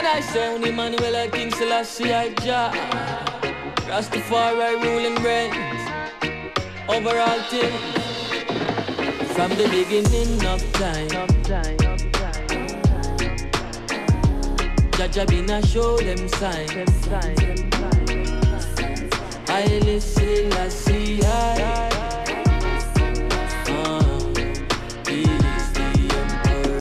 I say, only Emmanuel, I King Selassie, I Jah. Rastafari ruling reigns over all things. From the beginning of time, Jah been a show them signs. I listen,